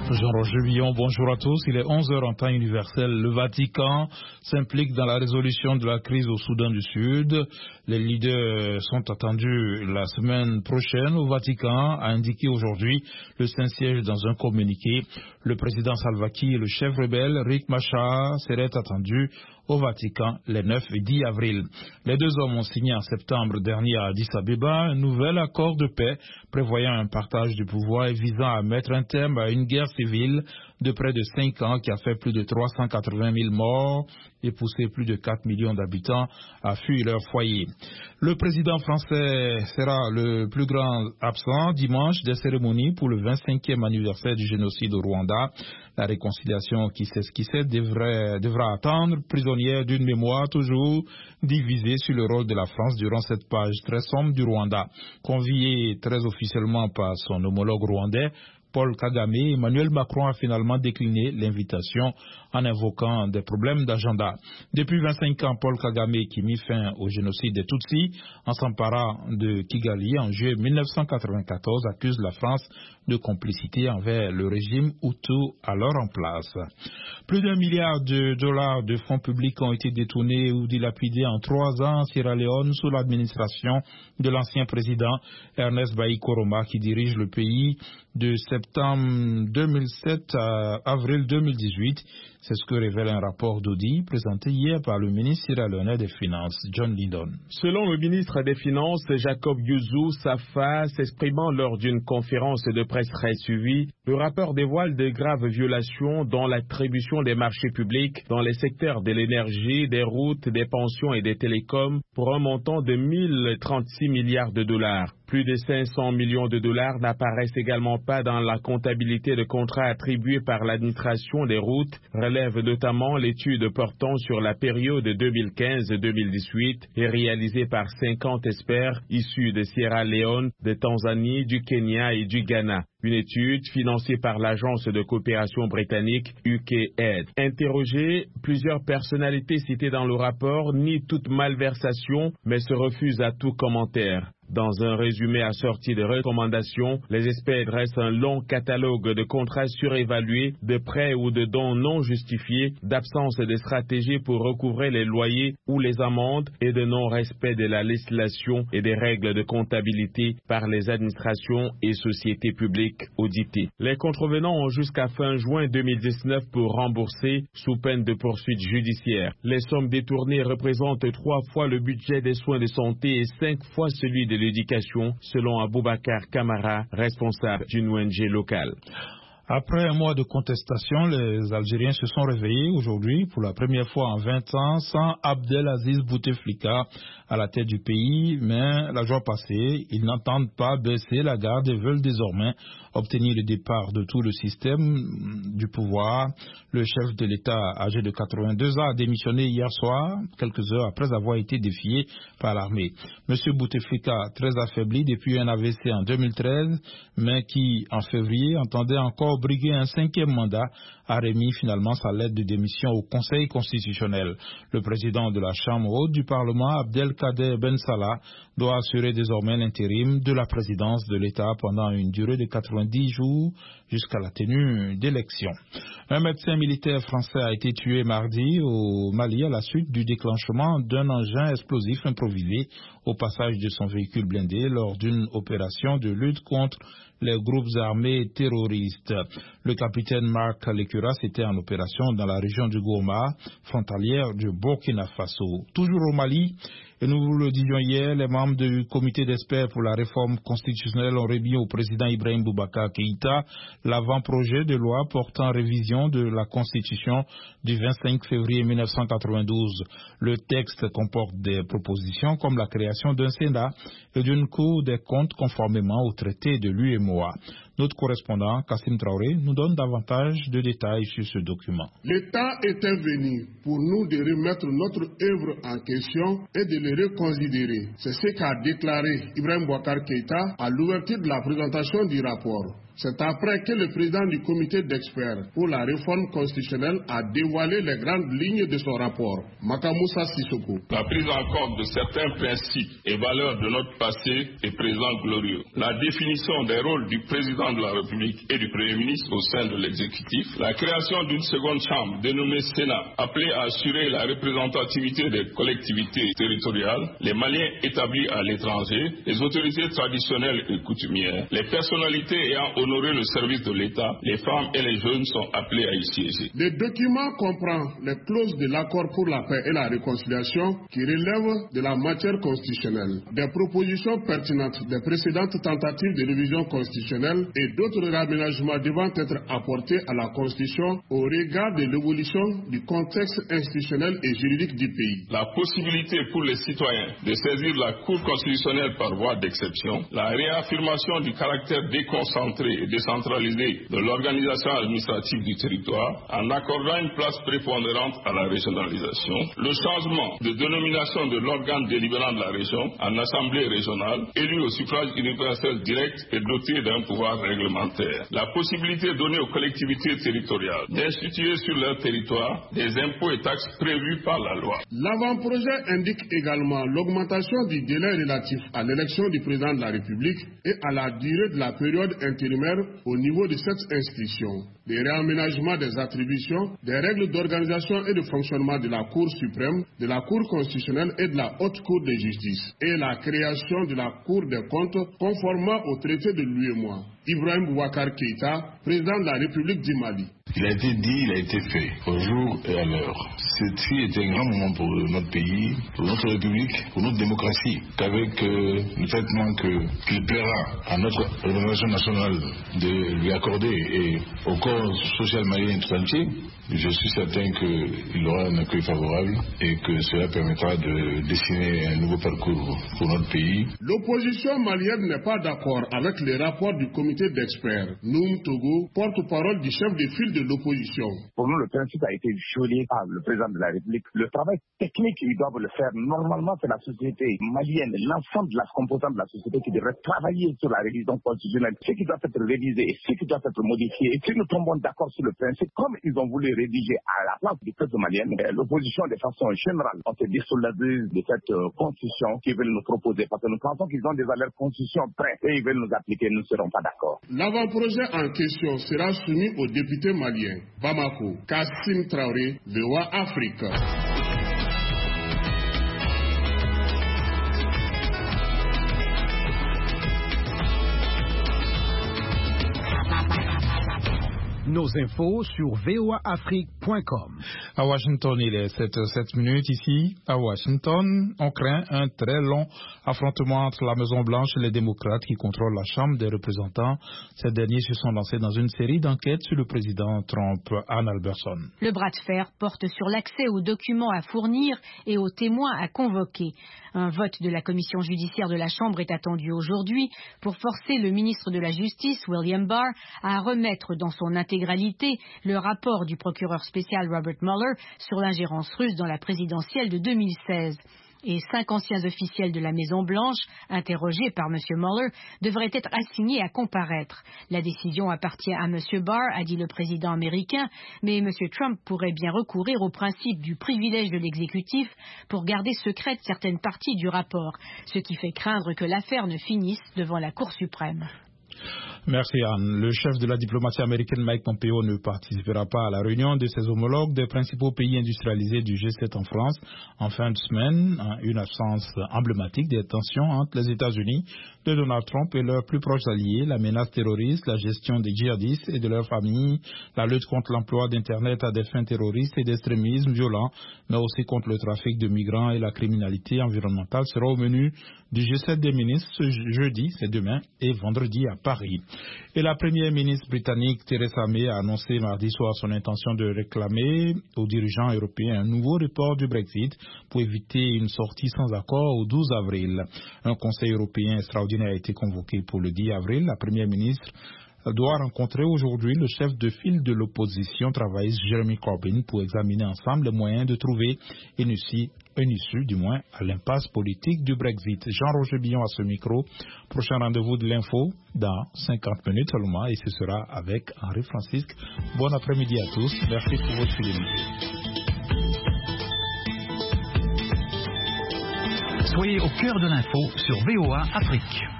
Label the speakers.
Speaker 1: Jean-Roger Villon, bonjour à tous. Il est 11h en temps universel. Le Vatican s'implique dans la résolution de la crise au Soudan du Sud. Les leaders sont attendus la semaine prochaine au Vatican, a indiqué aujourd'hui le Saint-Siège dans un communiqué. Le président Salva Kiir et le chef rebelle Riek Machar seraient attendus au Vatican les 9 et 10 avril. Les deux hommes ont signé en septembre dernier à Addis Abeba un nouvel accord de paix prévoyant un partage du pouvoir et visant à mettre un terme à une guerre civile de près de 5 ans qui a fait plus de 380 000 morts et poussé plus de 4 millions d'habitants à fuir leur foyer. Le président français sera le plus grand absent dimanche des cérémonies pour le 25e anniversaire du génocide au Rwanda. La réconciliation qui s'esquissait devra attendre, prisonnière d'une mémoire toujours divisée sur le rôle de la France durant cette page très sombre du Rwanda. Convié très officiellement par son homologue rwandais, Paul Kagame, Emmanuel Macron a finalement décliné l'invitation en invoquant des problèmes d'agenda. Depuis 25 ans, Paul Kagame, qui mit fin au génocide des Tutsis en s'emparant de Kigali en juillet 1994, accuse la France de complicité envers le régime Hutu alors en place. Plus d'1 milliard de dollars de fonds publics ont été détournés ou dilapidés en 3 ans en Sierra Leone sous l'administration de l'ancien président Ernest Bai Koroma qui dirige le pays de septembre 2007 à avril 2018. C'est ce que révèle un rapport d'audit présenté hier par le ministre sierra-léonais des Finances, John Lydon.
Speaker 2: Selon le ministre des Finances, Jacob Youzou Safa, s'exprimant lors d'une conférence de presse très suivie, le rapport dévoile de graves violations dans l'attribution des marchés publics dans les secteurs de l'énergie, des routes, des pensions et des télécoms pour un montant de 1036 milliards de dollars. Plus de 500 millions de dollars n'apparaissent également pas dans la comptabilité de contrats attribués par l'administration des routes, relève notamment l'étude portant sur la période 2015-2018 et réalisée par 50 experts issus de Sierra Leone, de Tanzanie, du Kenya et du Ghana. Une étude financée par l'agence de coopération britannique UKAID. Interrogées, plusieurs personnalités citées dans le rapport nient toute malversation mais se refusent à tout commentaire. Dans un résumé assorti de recommandations, les experts dressent un long catalogue de contrats surévalués, de prêts ou de dons non justifiés, d'absence de stratégie pour recouvrer les loyers ou les amendes et de non-respect de la législation et des règles de comptabilité par les administrations et sociétés publiques auditées. Les contrevenants ont jusqu'à fin juin 2019 pour rembourser sous peine de poursuites judiciaires. Les sommes détournées représentent 3 fois le budget des soins de santé et 5 fois celui de l'éducation, selon Aboubacar Kamara, responsable d'une ONG locale.
Speaker 1: Après un mois de contestation, les Algériens se sont réveillés aujourd'hui pour la première fois en 20 ans sans Abdelaziz Bouteflika à la tête du pays, mais la joie passée, ils n'entendent pas baisser la garde et veulent désormais obtenir le départ de tout le système du pouvoir. Le chef de l'État, âgé de 82 ans, a démissionné hier soir, quelques heures après avoir été défié par l'armée. Monsieur Bouteflika, très affaibli depuis un AVC en 2013, mais qui, en février, entendait encore briguer un 5e mandat, a remis finalement sa lettre de démission au Conseil constitutionnel. Le président de la Chambre haute du Parlement, Abdelkader Ben Salah, doit assurer désormais l'intérim de la présidence de l'État pendant une durée de 90 jours jusqu'à la tenue d'élections. Un médecin militaire français a été tué mardi au Mali à la suite du déclenchement d'un engin explosif improvisé au passage de son véhicule blindé lors d'une opération de lutte contre les groupes armés terroristes. Le capitaine Marc Lecuras était en opération dans la région du Goma, frontalière du Burkina Faso. Toujours au Mali, et nous vous le disions hier, les membres du comité d'experts pour la réforme constitutionnelle ont remis au président Ibrahim Boubacar Keïta l'avant-projet de loi portant révision de la Constitution du 25 février 1992. Le texte comporte des propositions comme la création d'un Sénat et d'une Cour des comptes conformément au traité de l'UEMOA. Notre correspondant, Kassim Traoré, nous donne davantage de détails sur ce document.
Speaker 3: Le temps était venu pour nous de remettre notre œuvre en question et de le reconsidérer. C'est ce qu'a déclaré Ibrahim Boubacar Keïta à l'ouverture de la présentation du rapport. C'est après que le président du comité d'experts pour la réforme constitutionnelle a dévoilé les grandes lignes de son rapport. Makamoussa Sissoko.
Speaker 4: La prise en compte de certains principes et valeurs de notre passé et présent glorieux. La définition des rôles du président de la République et du Premier ministre au sein de l'exécutif. La création d'une seconde chambre dénommée Sénat, appelée à assurer la représentativité des collectivités territoriales, les Maliens établis à l'étranger, les autorités traditionnelles et coutumières, les personnalités ayant honoré le service de l'État, les femmes et les jeunes sont appelés à y siéger.
Speaker 3: Le document comprend les clauses de l'accord pour la paix et la réconciliation qui relèvent de la matière constitutionnelle, des propositions pertinentes des précédentes tentatives de révision constitutionnelle et d'autres réaménagements devant être apportés à la Constitution au regard de l'évolution du contexte institutionnel et juridique du pays.
Speaker 4: La possibilité pour les citoyens de saisir la Cour constitutionnelle par voie d'exception, la réaffirmation du caractère déconcentré et décentralisé de l'organisation administrative du territoire en accordant une place prépondérante à la régionalisation, le changement de dénomination de l'organe délibérant de la région en assemblée régionale, élu au suffrage universel direct et doté d'un pouvoir réglementaire, la possibilité donnée aux collectivités territoriales d'instituer sur leur territoire des impôts et taxes prévus par la loi.
Speaker 3: L'avant-projet indique également l'augmentation du délai relatif à l'élection du président de la République et à la durée de la période intérimaire au niveau de cette institution, des réaménagements des attributions, des règles d'organisation et de fonctionnement de la Cour suprême, de la Cour constitutionnelle et de la Haute Cour de justice, et la création de la Cour des comptes conformément au traité de l'UEMOA. Ibrahim Boubacar Keïta, président de la République du Mali.
Speaker 5: Il a été dit, il a été fait, au jour et à l'heure. Ceci est un grand moment pour notre pays, pour notre République, pour notre démocratie, qu'avec le traitement qu'il plaira à notre représentation nationale de lui accorder et au corps social malien tout entier, je suis certain qu'il aura un accueil favorable et que cela permettra de dessiner un nouveau parcours pour notre pays.
Speaker 3: L'opposition malienne n'est pas d'accord avec les rapports du comité d'experts. Noum Togo, porte-parole du chef de file de l'opposition.
Speaker 6: Pour nous, le principe a été violé par le président de la République. Le travail technique, ils doivent le faire. Normalement, c'est la société malienne, l'ensemble de la composante de la société qui devrait travailler sur la révision constitutionnelle, ce qui doit être révisé et ce qui doit être modifié. Et si nous tombons d'accord sur le principe, comme ils ont voulu rédiger à la place du peuple malien, l'opposition de façon générale, on se désolidarise de cette constitution qu'ils veulent nous proposer. Parce que nous pensons qu'ils ont déjà leur constitution prête et ils veulent nous appliquer, nous ne serons pas d'accord.
Speaker 3: L'avant-projet en question sera soumis aux députés maliens. Bamako, Kassim Traoré, VOA Afrique.
Speaker 7: Nos infos sur voaafrique.com.
Speaker 1: À Washington, il est 7h07 ici. À Washington, on craint un très long affrontement entre la Maison-Blanche et les démocrates qui contrôlent la Chambre des représentants. Ces derniers se sont lancés dans une série d'enquêtes sur le président Trump. Anne Alberson.
Speaker 8: Le bras de fer porte sur l'accès aux documents à fournir et aux témoins à convoquer. Un vote de la commission judiciaire de la Chambre est attendu aujourd'hui pour forcer le ministre de la Justice, William Barr, à remettre dans son intégralité le rapport du procureur spécial Robert Mueller sur l'ingérence russe dans la présidentielle de 2016. Et 5 anciens officiels de la Maison-Blanche, interrogés par M. Mueller, devraient être assignés à comparaître. La décision appartient à M. Barr, a dit le président américain, mais M. Trump pourrait bien recourir au principe du privilège de l'exécutif pour garder secrète certaines parties du rapport, ce qui fait craindre que l'affaire ne finisse devant la Cour suprême.
Speaker 1: Merci Anne. Le chef de la diplomatie américaine Mike Pompeo ne participera pas à la réunion de ses homologues des principaux pays industrialisés du G7 en France en fin de semaine. Une absence emblématique des tensions entre les États-Unis de Donald Trump et leurs plus proches alliés, la menace terroriste, la gestion des djihadistes et de leurs familles, la lutte contre l'emploi d'Internet à des fins terroristes et d'extrémisme violent, mais aussi contre le trafic de migrants et la criminalité environnementale sera au menu du G7 des ministres ce jeudi, c'est demain, et vendredi à Paris. Et la première ministre britannique Theresa May a annoncé mardi soir son intention de réclamer aux dirigeants européens un nouveau report du Brexit pour éviter une sortie sans accord au 12 avril. Un conseil européen extraordinaire a été convoqué pour le 10 avril. La première ministre doit rencontrer aujourd'hui le chef de file de l'opposition travailliste Jeremy Corbyn pour examiner ensemble les moyens de trouver une issue une issue, du moins, à l'impasse politique du Brexit. Jean-Roger Billon à ce micro. Prochain rendez-vous de l'info dans 50 minutes seulement et ce sera avec Henri Francisque. Bon après-midi à tous. Merci pour votre fidélité.
Speaker 7: Soyez au cœur de l'info sur VOA Afrique.